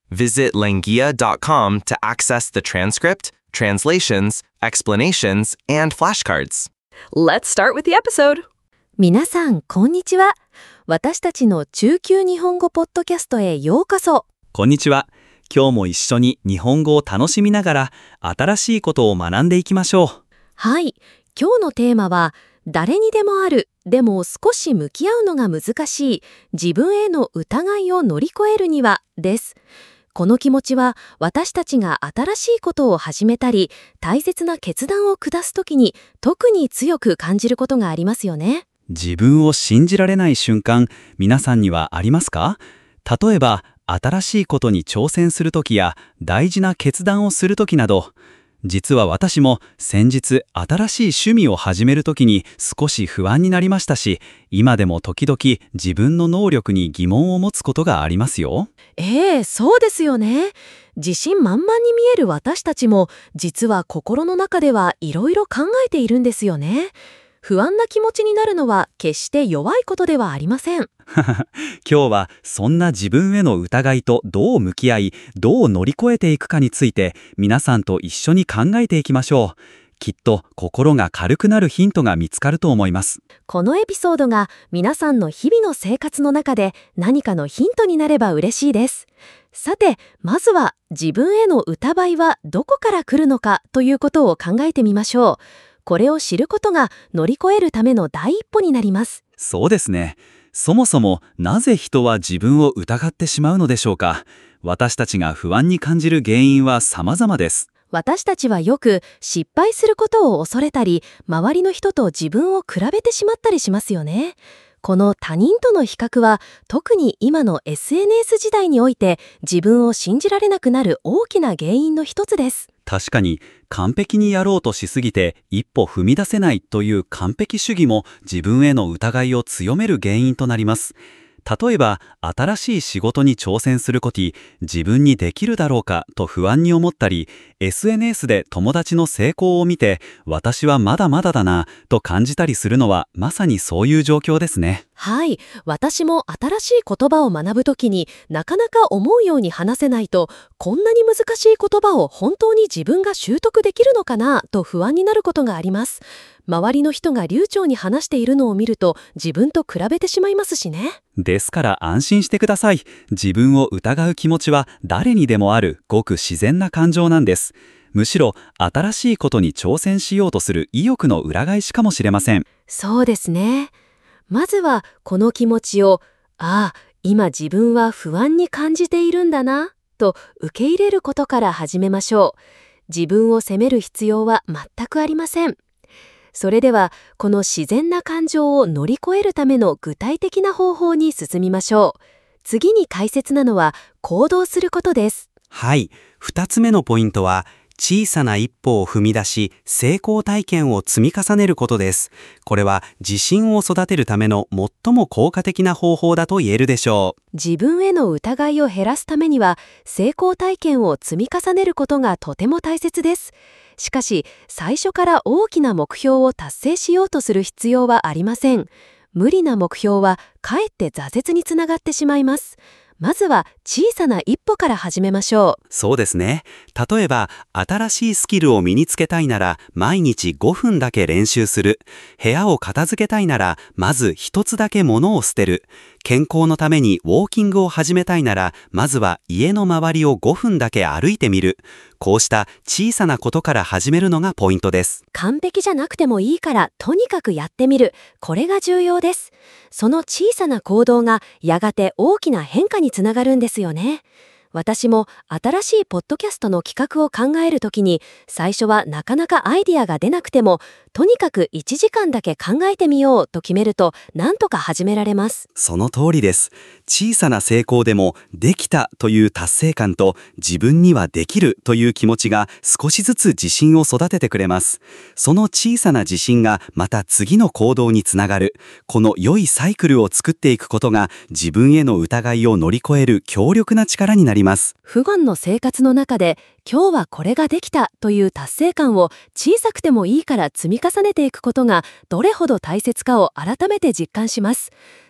Visit Langia.com to access the transcript, translations, explanations, and flashcards. Let's start with the episode. 皆さん、こんにちは。私たちの中級日本語ポッドキャストへようこそ。 こんにちは。今日も一緒に日本語を楽しみながら新しいことを学んでいきましょう。 はい。今日のテーマは、誰にでもある、でも少し向き合うのが難しい、自分への疑いを乗り越えるには、です。この気持ちは私たちが新しいことを始めたり、大切な決断を下すときに特に強く感じることがありますよね。 自分を信じられない瞬間、皆さんにはありますか？例えば、新しいことに挑戦するときや大事な決断をするときなど、実は私も先日新しい趣味を始めるときに少し不安になりましたし、今でも時々自分の能力に疑問を持つことがありますよ。 そうですよね。自信満々に見える私たちも、実は心の中ではいろいろ考えているんですよね。不安な気持ちになるのは決して弱いことではありません。 今日はそんな自分への疑いとどう向き合い、どう乗り越えていくかについて皆さんと一緒に考えていきましょう。きっと心が軽くなるヒントが見つかると思います。 このエピソードが皆さんの日々の生活の中で何かのヒントになれば嬉しいです。さて、まずは自分への疑いはどこから来るのかということを考えてみましょう。これを知ることが乗り越えるための第一歩になります。 そうですね。そもそもなぜ人は自分を疑ってしまうのでしょうか。私たちが不安に感じる原因は様々です。 私たちはよく失敗することを恐れたり、周りの人と自分を比べてしまったりしますよね。この他人との比較は、特に今の SNS 時代において自分を信じられなくなる大きな原因の一つです。 確かに完璧にやろうとしすぎて一歩踏み出せないという完璧主義も自分への疑いを強める原因となります。例えば新しい仕事に挑戦するとき、自分にできるだろうかと不安に思ったり、 SNS で友達の成功を見て私はまだまだだなと感じたりするのはまさにそういう状況ですね。 はい、私も新しい言葉を学ぶときになかなか思うように話せないと、こんなに難しい言葉を本当に自分が習得できるのかなと不安になることがあります。周りの人が流暢に話しているのを見ると自分と比べてしまいますしね。 ですから安心してください。自分を疑う気持ちは誰にでもあるごく自然な感情なんです。むしろ新しいことに挑戦しようとする意欲の裏返しかもしれません。 そうですね。まずはこの気持ちを、今自分は不安に感じているんだなと受け入れることから始めましょう。自分を責める必要は全くありません。それでは、この自然な感情を乗り越えるための具体的な方法に進みましょう。次に大切なのは行動することです。 はい、2つ目のポイントは、小さな一歩を踏み出し、成功体験を積み重ねることです。これは自信を育てるための最も効果的な方法だと言えるでしょう。 自分への疑いを減らすためには、成功体験を積み重ねることがとても大切です。しかし、最初から大きな目標を達成しようとする必要はありません。無理な目標はかえって挫折につながってしまいます。まずは小さな一歩から始めましょう。 そうですね。例えば、新しいスキルを身につけたいなら、毎日5分だけ練習する。部屋を片付けたいなら、まず一つだけ物を捨てる。健康のためにウォーキングを始めたいなら、まずは家の周りを5分だけ歩いてみる。こうした小さなことから始めるのがポイントです。 完璧じゃなくてもいいから、とにかくやってみる。これが重要です。その小さな行動がやがて大きな変化につながるんですよね。私も新しいポッドキャストの企画を考えるときに、最初はなかなかアイディアが出なくても、とにかく1時間だけ考えてみようと決めると、なんとか始められます。 その通りです。小さな成功でも、できたという達成感と、自分にはできるという気持ちが少しずつ自信を育ててくれます。その小さな自信がまた次の行動につながる。この良いサイクルを作っていくことが、自分への疑いを乗り越える強力な力になります。 普段の生活の中で、今日はこれができたという達成感を小さくてもいいから積み重ねていくことがどれほど大切かを改めて実感します。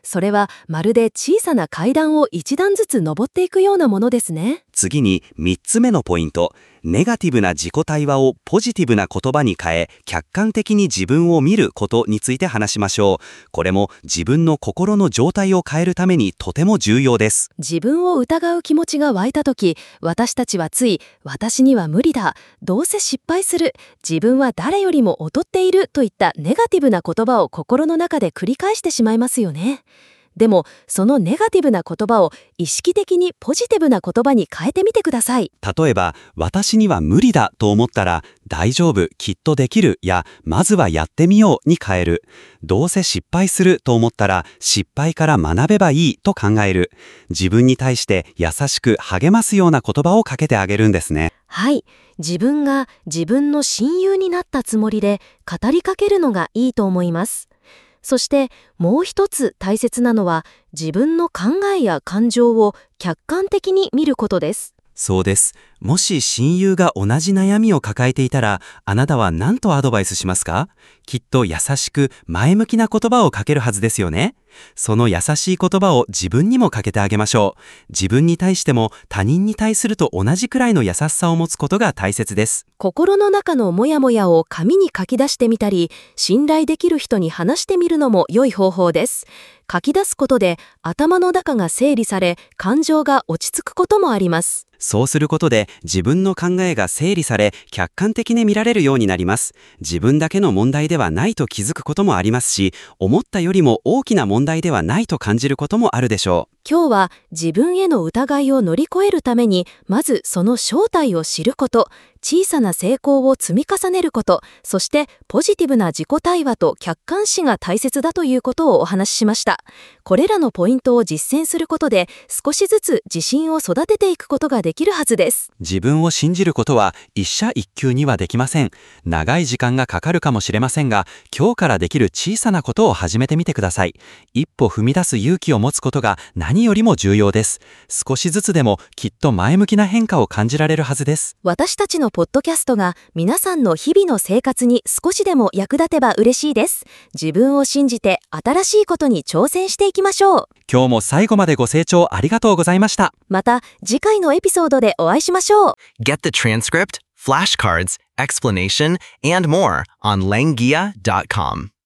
それはまるで小さな階段を一段ずつ登っていくようなものですね。 次に3つ目のポイント。ネガティブな自己対話をポジティブな言葉に変え、客観的に自分を見ることについて話しましょう。これも自分の心の状態を変えるためにとても重要です。 自分を疑う気持ちが湧いたとき、私たちはつい、私には無理だ、どうせ失敗する、自分は誰よりも劣っているといったネガティブな言葉を心の中で繰り返してしまいますよね。でも、そのネガティブな言葉を意識的にポジティブな言葉に変えてみてください。 例えば、私には無理だと思ったら、大丈夫、きっとできるや、まずはやってみように変える。どうせ失敗すると思ったら、失敗から学べばいいと考える。自分に対して優しく励ますような言葉をかけてあげるんですね。 はい。自分が自分の親友になったつもりで語りかけるのがいいと思います。そしてもう一つ大切なのは自分の考えや感情を客観的に見ることです。 そうです。もし親友が同じ悩みを抱えていたら、あなたは何とアドバイスしますか？きっと優しく前向きな言葉をかけるはずですよね。その優しい言葉を自分にもかけてあげましょう。自分に対しても他人に対すると同じくらいの優しさを持つことが大切です。 心の中のモヤモヤを紙に書き出してみたり、信頼できる人に話してみるのも良い方法です。書き出すことで頭の中が整理され、感情が落ち着くこともあります。 そうすることで自分の考えが整理され、客観的に見られるようになります。自分だけの問題ではないと気づくこともありますし、思ったよりも大きな問題ではないと感じることもあるでしょう。 今日は自分への疑いを乗り越えるために、まずその正体を知ること、小さな成功を積み重ねること、そしてポジティブな自己対話と客観視が大切だということをお話ししました。これらのポイントを実践することで、少しずつ自信を育てていくことができるはずです。 自分を信じることは一社一級にはできません。長い時間がかかるかもしれませんが、今日からできる小さなことを始めてみてください。一歩踏み出す勇気を持つことが何よりも重要です。少しずつでもきっと前向きな変化を感じられるはずです。 私たちのポッドキャストが皆さんの日々の生活に少しでも役立てば嬉しいです。自分を信じて新しいことに挑戦していきましょう。 今日も最後までご清聴ありがとうございました。 また次回のエピソードでお会いしましょう。 Get the transcript, flashcards, explanation, and more on Langia.com.